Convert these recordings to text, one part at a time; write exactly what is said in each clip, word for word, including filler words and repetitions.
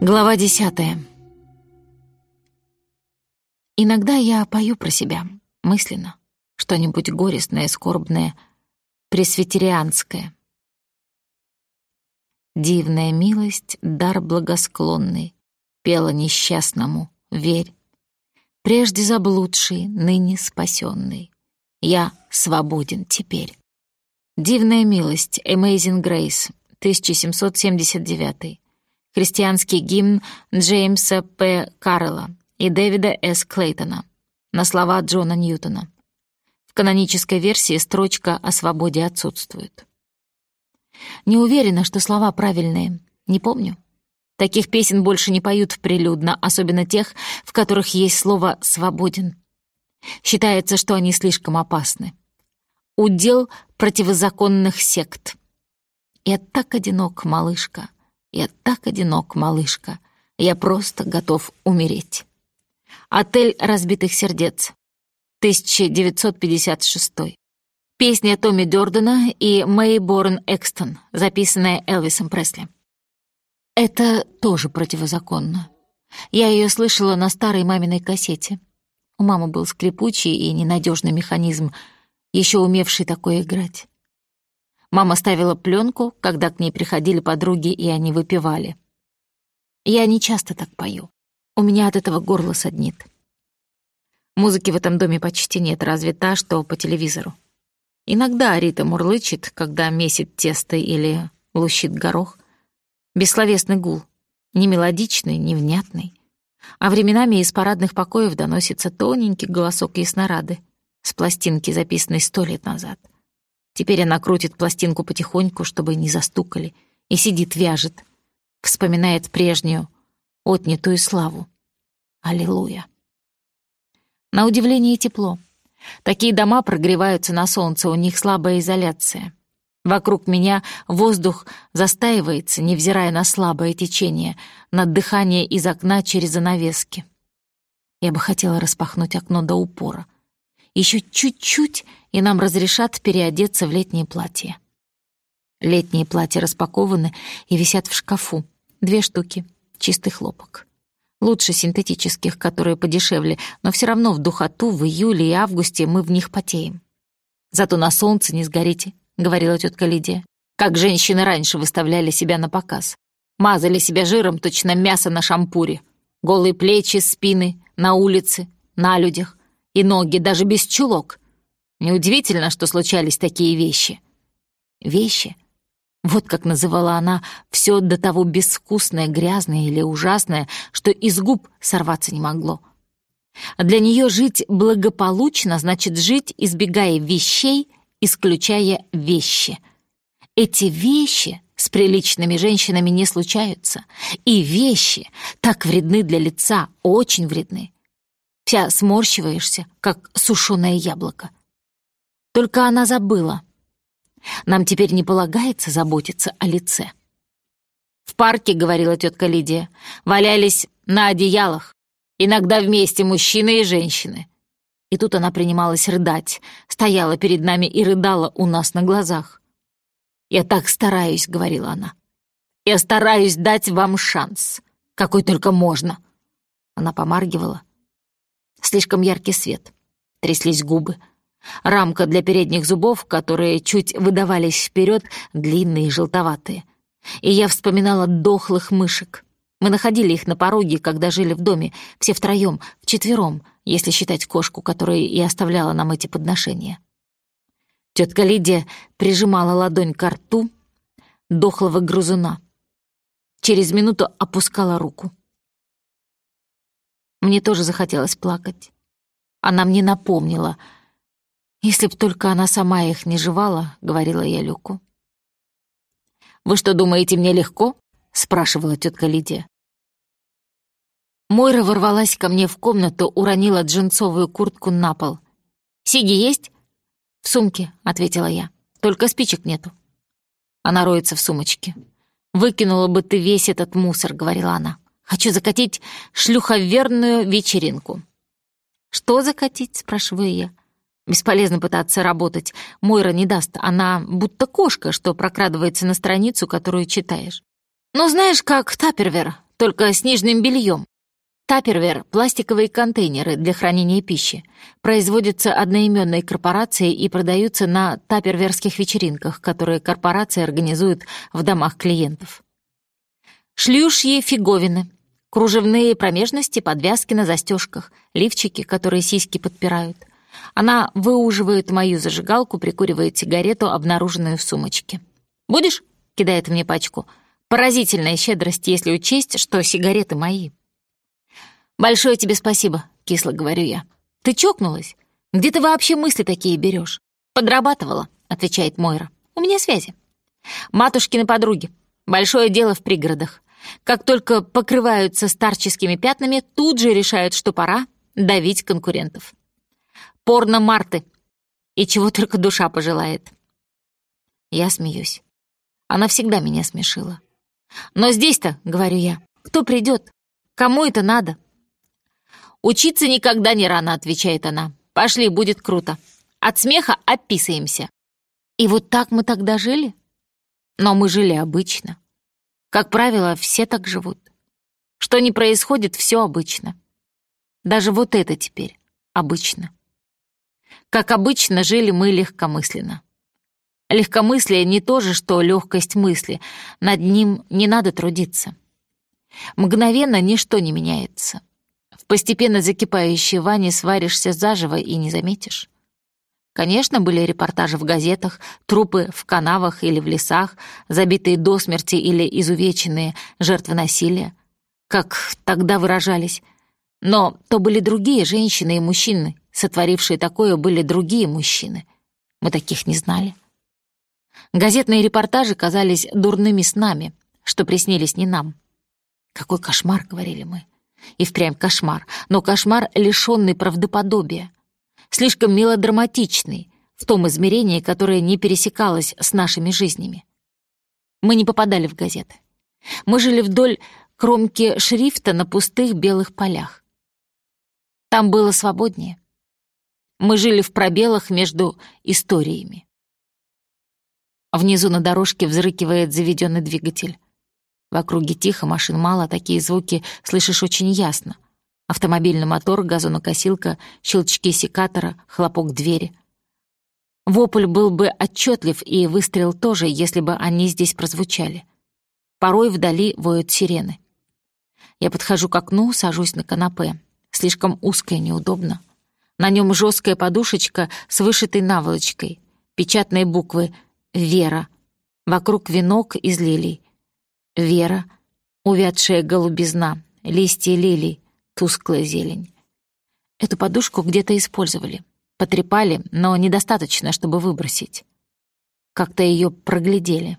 Глава десятая. Иногда я пою про себя, мысленно, что-нибудь горестное, скорбное, пресвитерианское. Дивная милость, дар благосклонный, пела несчастному, верь. Прежде заблудший, ныне спасенный, я свободен теперь. Дивная милость, Amazing Grace, тысяча семьсот семьдесят девятый. Христианский гимн Джеймса П. Каррелла и Дэвида С. Клейтона на слова Джона Ньютона. В канонической версии строчка о свободе отсутствует. Не уверена, что слова правильные, не помню. Таких песен больше не поют прилюдно, особенно тех, в которых есть слово «свободен». Считается, что они слишком опасны. Удел противозаконных сект. Я так одинок, малышка. Я так одинок, малышка. Я просто готов умереть. Отель разбитых сердец. тысяча девятьсот пятьдесят шестой. Песня Томми Дёрдена и Мэй Борн Экстон, записанная Элвисом Пресли. Это тоже противозаконно. Я ее слышала на старой маминой кассете. У мамы был скрипучий и ненадежный механизм, еще умевший такое играть. Мама ставила пленку, когда к ней приходили подруги, и они выпивали. Я не часто так пою. У меня от этого горло саднит. Музыки в этом доме почти нет, разве та, что по телевизору. Иногда Рита мурлычет, когда месит тесто или лущит горох. Бессловесный гул, не мелодичный, не внятный. А временами из парадных покоев доносится тоненький голосок яснорады с пластинки, записанной сто лет назад. Теперь она крутит пластинку потихоньку, чтобы не застукали, и сидит, вяжет, вспоминает прежнюю, отнятую славу. Аллилуйя. На удивление тепло. Такие дома прогреваются на солнце, у них слабая изоляция. Вокруг меня воздух застаивается, невзирая на слабое течение, на дыхание из окна через занавески. Я бы хотела распахнуть окно до упора. Еще чуть-чуть, и нам разрешат переодеться в летнее платье. Летние платья распакованы и висят в шкафу. Две штуки, чистый хлопок. Лучше синтетических, которые подешевле, но все равно в духоту в июле и августе мы в них потеем. Зато на солнце не сгорите, — говорила тетка Лидия. Как женщины раньше выставляли себя на показ. Мазали себя жиром, точно мясо на шампуре. Голые плечи, спины, на улице, на людях. И ноги даже без чулок. Неудивительно, что случались такие вещи. Вещи? Вот как называла она все до того безвкусное, грязное или ужасное, что из губ сорваться не могло. Для нее жить благополучно значит жить, избегая вещей, исключая вещи. Эти вещи с приличными женщинами не случаются. И вещи так вредны для лица, очень вредны. Вся сморщиваешься, как сушеное яблоко. Только она забыла. Нам теперь не полагается заботиться о лице. В парке, говорила тетка Лидия, валялись на одеялах, иногда вместе мужчины и женщины. И тут она принималась рыдать, стояла перед нами и рыдала у нас на глазах. «Я так стараюсь», — говорила она. «Я стараюсь дать вам шанс, какой только можно». Она помаргивала. Слишком яркий свет. Тряслись губы. Рамка для передних зубов, которые чуть выдавались вперед, длинные и желтоватые. И я вспоминала дохлых мышек. Мы находили их на пороге, когда жили в доме, все втроем, вчетвером, если считать кошку, которая и оставляла нам эти подношения. Тетка Лидия прижимала ладонь к рту дохлого грызуна. Через минуту опускала руку. Мне тоже захотелось плакать. Она мне напомнила. «Если б только она сама их не жевала», — говорила я Люку. «Вы что, думаете, мне легко?» — спрашивала тетка Лидия. Мойра ворвалась ко мне в комнату, уронила джинсовую куртку на пол. «Сиги есть?» «В сумке», — ответила я. «Только спичек нету». Она роется в сумочке. «Выкинула бы ты весь этот мусор», — говорила она. «Хочу закатить шлюховерную вечеринку». «Что закатить?» — спрашиваю я. Бесполезно пытаться работать. Мойра не даст. Она будто кошка, что прокрадывается на страницу, которую читаешь. «Ну, знаешь, как Тапервер. только с нижним бельем. Тапервер — пластиковые контейнеры для хранения пищи. Производятся одноименной корпорацией и продаются на таперверских вечеринках, которые корпорация организует в домах клиентов. Шлюшьи фиговины, кружевные промежности, подвязки на застежках, лифчики, которые сиськи подпирают. Она выуживает мою зажигалку, прикуривает сигарету, обнаруженную в сумочке. «Будешь?» — кидает мне пачку. Поразительная щедрость, если учесть, что сигареты мои. «Большое тебе спасибо», — кисло говорю я. «Ты чокнулась? Где ты вообще мысли такие берешь?» «Подрабатывала», — отвечает Мойра. «У меня связи». «Матушкины подруги. Большое дело в пригородах. Как только покрываются старческими пятнами, тут же решают, что пора давить конкурентов. Порно Марты. И чего только душа пожелает». Я смеюсь. Она всегда меня смешила. «Но здесь-то, — говорю я, — кто придет? Кому это надо?» «Учиться никогда не рано», — отвечает она. «Пошли, будет круто. От смеха описаемся». И вот так мы тогда жили? Но мы жили обычно. Как правило, все так живут. Что ни происходит, все обычно. Даже вот это теперь обычно. Как обычно, жили мы легкомысленно. Легкомыслие не то же, что легкость мысли. Над ним не надо трудиться. Мгновенно ничто не меняется. В постепенно закипающей ванне сваришься заживо и не заметишь. Конечно, были репортажи в газетах, трупы в канавах или в лесах, забитые до смерти или изувеченные жертвы насилия, как тогда выражались. Но то были другие женщины и мужчины, сотворившие такое были другие мужчины. Мы таких не знали. Газетные репортажи казались дурными снами, что приснились не нам. «Какой кошмар», — говорили мы. И впрямь кошмар, но кошмар, лишённый правдоподобия. Слишком мелодраматичный, в том измерении, которое не пересекалось с нашими жизнями. Мы не попадали в газеты. Мы жили вдоль кромки шрифта на пустых белых полях. Там было свободнее. Мы жили в пробелах между историями. Внизу на дорожке взрыкивает заведенный двигатель. В округе тихо, машин мало, такие звуки слышишь очень ясно. Автомобильный мотор, газонокосилка, щелчки секатора, хлопок двери. Вопль был бы отчетлив, и выстрел тоже, если бы они здесь прозвучали. Порой вдали воют сирены. Я подхожу к окну, сажусь на канапе. Слишком узко и неудобно. На нем жесткая подушечка с вышитой наволочкой. Печатные буквы «Вера». Вокруг венок из лилий. Вера, увядшая голубизна, листья лилий, тусклая зелень. Эту подушку где-то использовали. Потрепали, но недостаточно, чтобы выбросить. Как-то ее проглядели.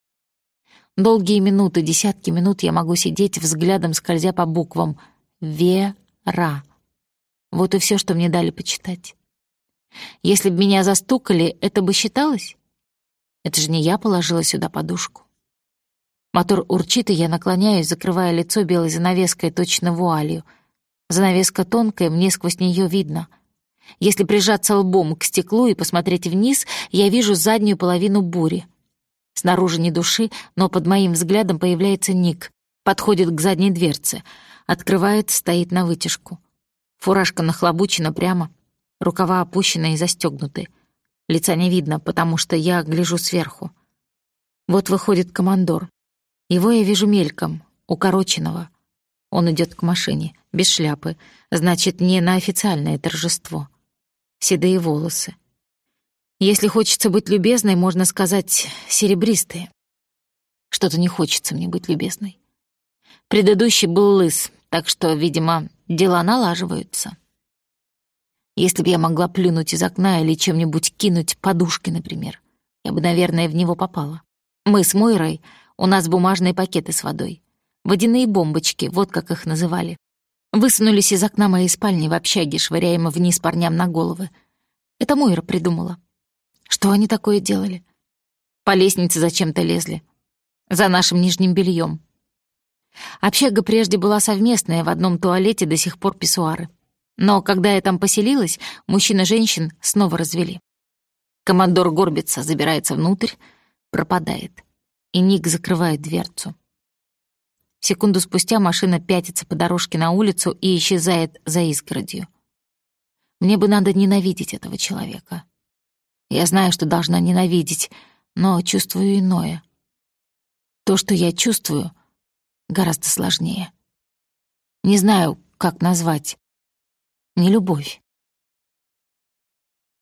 Долгие минуты, десятки минут я могу сидеть, взглядом скользя по буквам. «Вера». Вот и все, что мне дали почитать. Если бы меня застукали, это бы считалось? Это же не я положила сюда подушку. Мотор урчит, и я наклоняюсь, закрывая лицо белой занавеской, точно вуалью. Занавеска тонкая, мне сквозь нее видно. Если прижаться лбом к стеклу и посмотреть вниз, я вижу заднюю половину бури. Снаружи ни души, но под моим взглядом появляется Ник. Подходит к задней дверце. Открывает, стоит навытяжку. Фуражка нахлобучена прямо, рукава опущены и застегнуты. Лица не видно, потому что я гляжу сверху. Вот выходит командор. Его я вижу мельком, укороченного. Он идет к машине, без шляпы, значит, не на официальное торжество. Седые волосы. Если хочется быть любезной, можно сказать, серебристые. Что-то не хочется мне быть любезной. Предыдущий был лыс, так что, видимо, дела налаживаются. Если бы я могла плюнуть из окна или чем-нибудь кинуть, подушкой, например, я бы, наверное, в него попала. Мы с Мойрой, у нас бумажные пакеты с водой. Водяные бомбочки, вот как их называли. Высунулись из окна моей спальни в общаге, швыряемо вниз парням на головы. Это Мойра придумала. Что они такое делали? По лестнице зачем-то лезли. За нашим нижним бельем. Общага прежде была совместная, в одном туалете до сих пор писсуары. Но когда я там поселилась, мужчин и женщин снова развели. Командор горбится, забирается внутрь, пропадает. И Ник закрывает дверцу. Секунду спустя машина пятится по дорожке на улицу и исчезает за изгородью. Мне бы надо ненавидеть этого человека. Я знаю, что должна ненавидеть, но чувствую иное. То, что я чувствую, гораздо сложнее. Не знаю, как назвать. Не любовь.